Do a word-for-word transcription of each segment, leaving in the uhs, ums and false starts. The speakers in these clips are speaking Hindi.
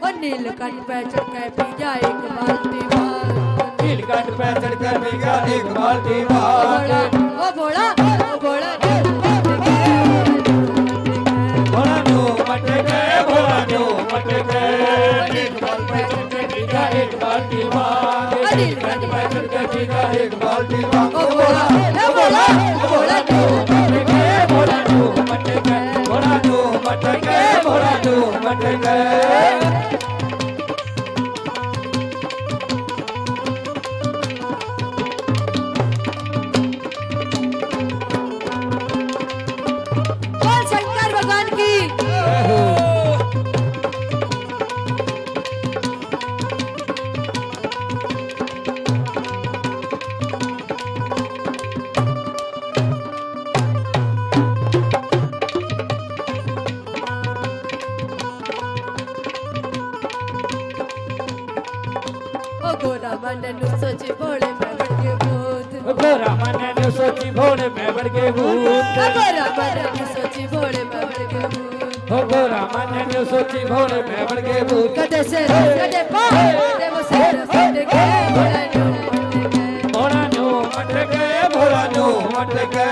और नीलकंठ पे चढ़ के पी गया एक बाल्टी भांग। नीलकंठ पे चढ़ के पी गया एक बाल्टी भांग। ओ भोला ओ भोला भोला नो मटके भोला नो मटके नीलकंठ पे चढ़ के पी गया एक बाल्टी भांग। नीलकंठ पे चढ़ के पी गया एक बाल्टी भांग। ओ भोला ओ भोला ओ भोला नो मटके भोला नो मटके भोला नो मटके भोला नो मटके। गोरा मन नु सोची भोले में बढ़ के भूत। गोरा मन नु सोची भोले में बढ़ के भूत। गोरा मन नु सोची भोले में बढ़ के भूत। गोरा मन नु सोची भोले में बढ़ के भूत। कदे से कदे पा दे वो से फट के भोला नु भोला नु मट के भोला नु मट के।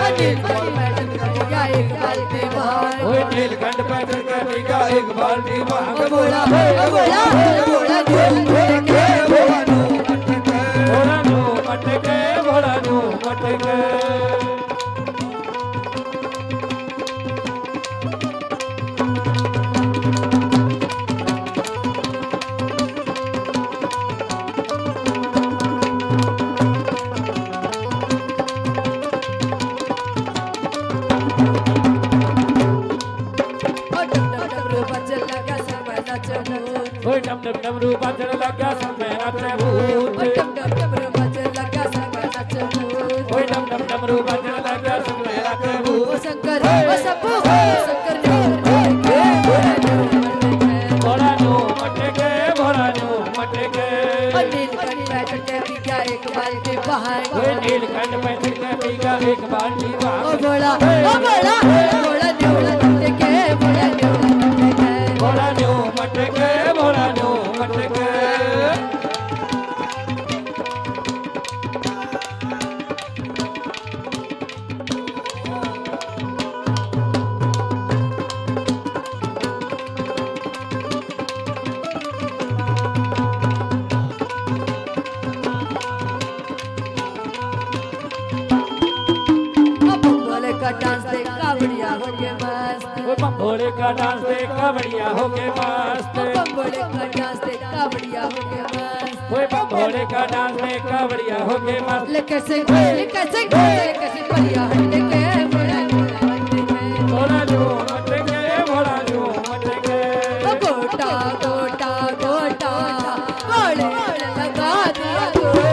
नीलकंठ पे चढ़ के पी गया एक बाल्टी भांग। भोला भोला भोला भोला नु मटके भोला नु मटके भोला नु मटके। ओए डम डम डमरू बजने लगा सब में नाचे भूत। डम डम डमरू बजने लगा सब में नाचे भूत। ओए डम डम डमरू बजने लगा सब में नाचे भूत। ओ शंकर ओ शंभू शंकर नु भोला नु मटके भोला नु मटके। ओ नीलकंठ पे चढ़ के पी गया एक बाल्टी भांग। ओए नीलकंठ पे चढ़ के पी गया एक बाल्टी भांग। ओ भोला ओ भोला भोला नु मटके भोला नु मटके भोला नु मटके भोला नु मटके। का डांस देख कावड़िया हो गए मस्त। भोले का डांस देख कावड़िया हो गए मस्त। भोले का डांस देख कावड़िया हो गए मस्त। भोले का डांस देख कावड़िया हो गए मस्त। लेके से लेके से लेके से बढ़िया हटके भोला नु मटके भोला नु मटके भोला नु मटके। गोटा गोटा गोटा गोले लगा दिया गोटा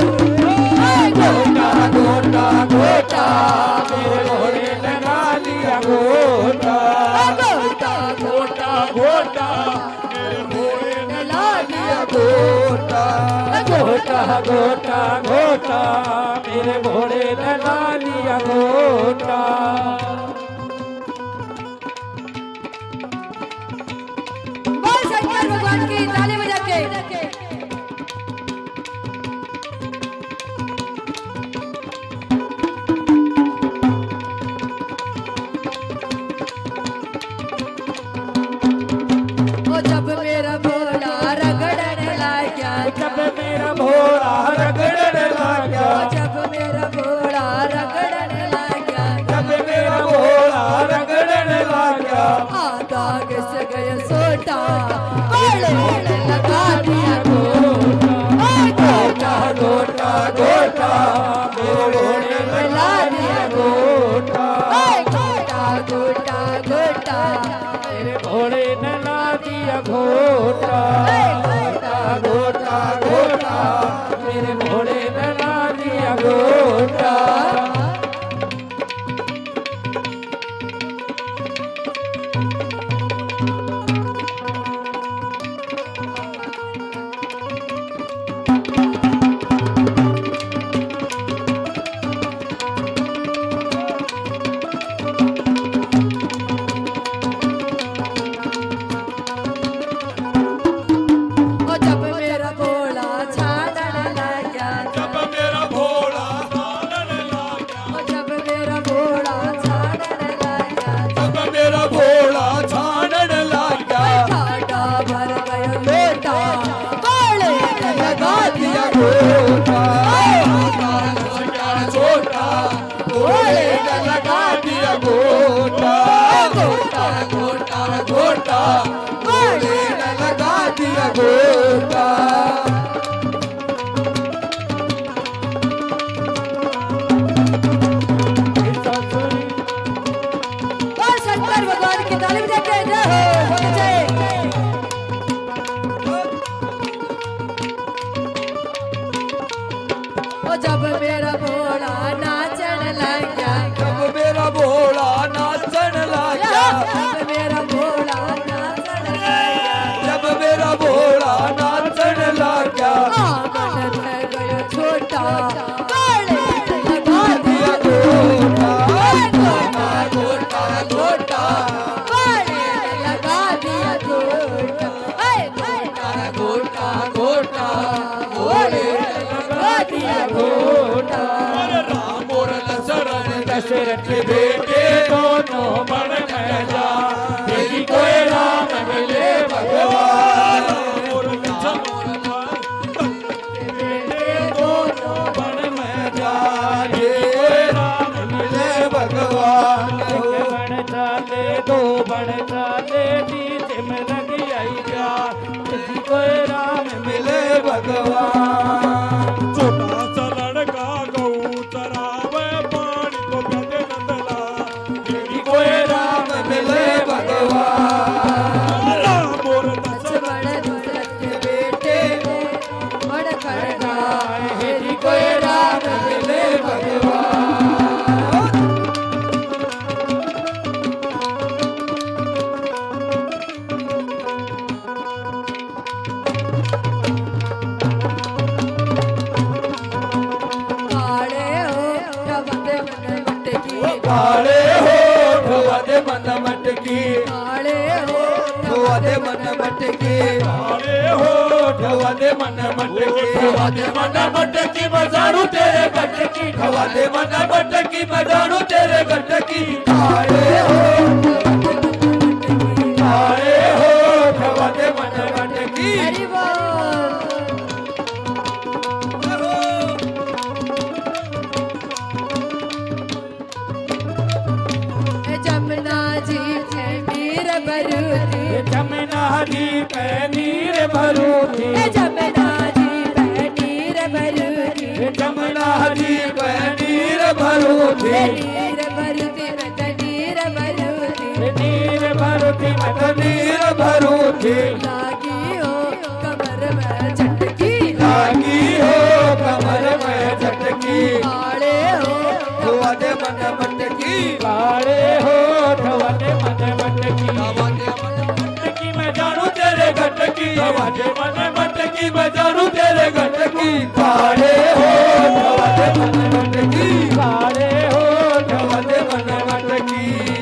गोटा गोटा मेरे भोले लगा दिया गोटा। गोटा गोटा गोटा मेरे भोले लगा दिया गोटा। गोटा गोटा गोटा मेरे भोले लगा दिया गोटा। बोल शंकर भगवान की ताली बजा के। जब मेरा भोला रगड़ने लगा जब मेरा भोला रगड़ने लगा जब मेरा भोला रगड़ने लगा जब मेरा भोला रगड़ने लगा। आधा घिस गया सोटा गोले लगा दिया गोटा गोटा गोटा मेरे भोले लगा दिया गोटा। गोटा गोटा गोटा मेरे भोले लगा दिया गोटा। गोटा गोटा गोटा मेरे भोले लगा दिया गोटा। गोटा और शंकर भगवान की ताली बजाते हैं। जय हो होना चाहिए। ओ जब मेरा भोला नाचन लग गया, जब मेरा भोला नाचन लगा जब मेरा भोला नाचन लग गया, जब मेरा भोला नाचन लगा आंगन में गया छोटा काले लगा दिया गोटा गोटा गोटा गोटा काले लगा दिया गोटा, ऐ गोटा गोटा गोटा गोले लगा दिया गोटा। राम और दशरथ दशरथ के बेटे दोनों बन गए जा यदि कोई राम मिले भगवान और बेटे दोनों बन में जा ये कोई राम मिले भगवान बन चाले दो बन चाले बीच में लगी आई जा यदि कोई राम मिले भगवान छोटा सा लड़का गऊ चरावे पानी को गंदे नंदला यदि कोई राम मिले भगवान राम और लक्ष्मण दशरथ के बेटे को बड़ खड़गा यदि कोई राम मिले भगवान काले हो कबंदे मन मटकी, काले होठ वादे मन मटकी काले हो वादे मन मटकी काले होठ वादे मन मटकी वादे मन मटकी बजारू तेरे गटकी वादे मन मटकी बजारू तेरे गटकी काले होठ काले होठ वादे मन मटकी हरि बोल। जमुना जी है नीर भरूती, जमुना जी पे नीर भरूथी जमुना जी है नीर भरूती, जमुना जी पनीर भरूथी नीर भरूती मैं तो नीर भरूती, नीर भरूथी मत पनीर भरूथी लागी हो कमर में झटकी, लागी हो कमर में झटकी काले हो वादे मन मटकी काले होठ वाले मन मटकी मटकी मैं जानू तेरे गटकी वादे मन मटकी मैं जानू तेरे गटकी काले हो वादे मन मटकी काले होठ वादे मन मटकी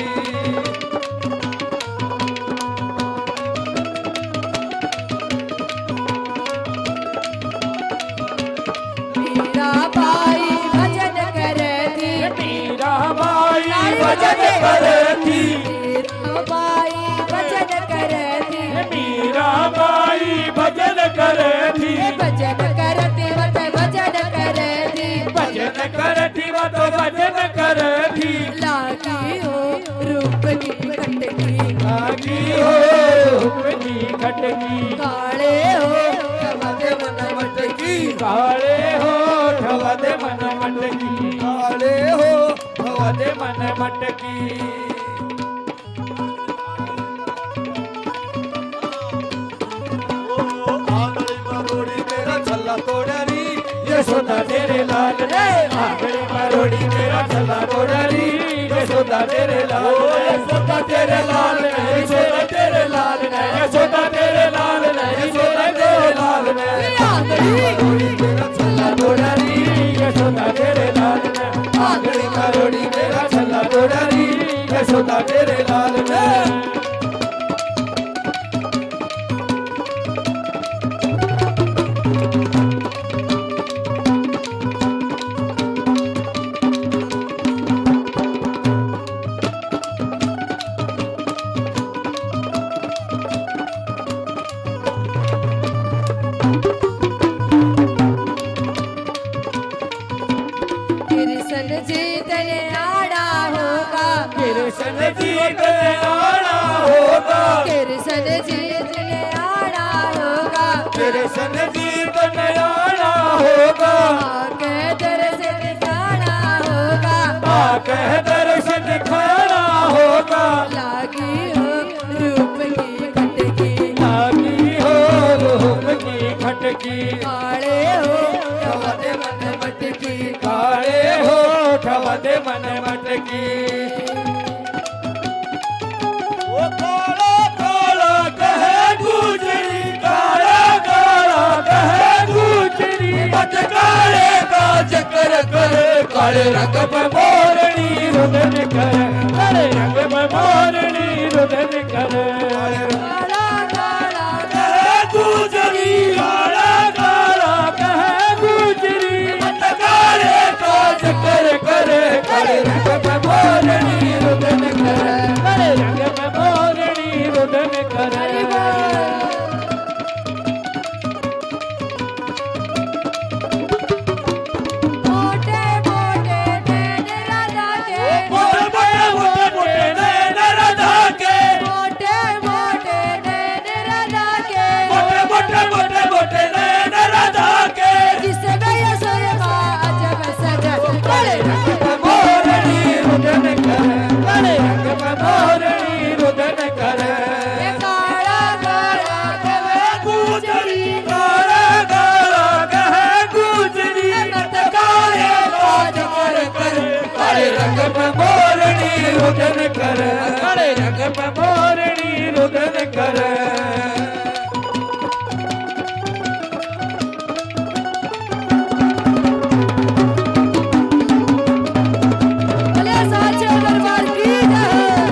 मीरा बाई भजन करे थी, मीरा बाई भजन करे थी मीरा बाई भजन करे थी, मीरा बाई भजन करे थी भजन करती वत भजन करे थी, भजन करती वो तो भजन करे थी लागी हो रूप की कटकी, लागी हो रूपनी खटकी काले हो वादे मन मटकी काले होठ वाले मन मटकी काले हो वाले मन मटकी आंगली मरोड़ी मेरा छल्ला तोड़री यशोदा तेरे लाल रे आंगली मरोड़ी मेरा छल्ला तोड़री यशोदा तेरे लाल रे यशोदा तेरे लाल ने यशोदा तेरे लाल ने यशोदा तेरे लाल रे यशोदा तेरे लाल ने आंगली मेरा छल्ला तोड़री यशोदा तेरे लाल रे आंगली मरोड़ी मेरा छल्ला तोड़री यशोदा तेरे लाल ने कृष्ण जी तने आड़ा होगा, कृष्ण जी तेरे आड़ा दर्शन जीत नयाना होगा आके दर्शन दिखाना होगा आके दर्शन दिखाना होगा लागी हो रूप की खटकी लागी हो रूप की खटकी काले हो ठवदे मन मटकी काले हो ठवदे मन मटकी ओ काला काला कहे गुजरी काला काला कहे गुजरी मत काले का चक्कर करे काले रंग पे मोरनी रुदन करे काले रंग पे मोरनी रुदन करे काला काला कहे गुजरी काला काला कहे गुजरी मत काले का चक्कर करे काले रंग पे मोरनी रुदन करे काले रंग पे मोरनी रुदन करे मोटे मोटे नैन राधा के मोटे मोटे मोटे नैन राधा के मोटे मोटे नैन राधा के मोटे मोटे मोटे मोटे नैन राधा के जिसमें ये सुरमा अजब सजा काले रंग पे मोरनी रुदन करे काले रंग पे मोरनी रुदन करे पे काला काला कहे गुजरी काला काला कहे गुजरी मत काले काज कर कर काले रंग पे मोरनी रुदन कर काले रंग पे मोरनी रुदन कर भले साचे दरबार की जय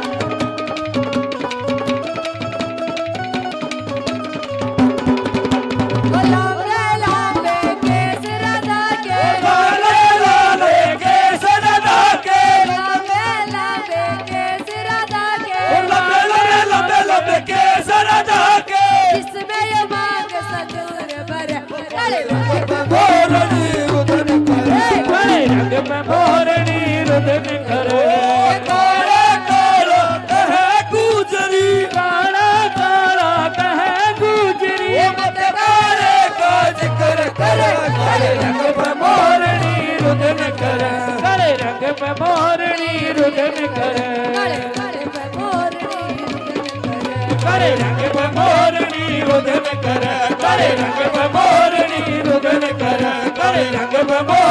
लांबे लांबे केस राधा के लाले लाले केस राधा के लांबे लांबे केस राधा के लंबे लंबे लंबे लंबे केस राधा के जिसमें ये मांग सदूर भर काले रंग पे मोरनी रुदन करे काले रंग पे मोरनी रुदन करे काला काला कहे गुजरी काला काला कहे गुजरी मत काले काज कर करे काले रंग पे मोरनी रुदन करे काले रंग पे मोरनी रुदन करे काले काले पे मोरनी करे काले रंग पे मोरनी रुदन करे काले रंग पे मोरनी रुदन करे काले रंग पे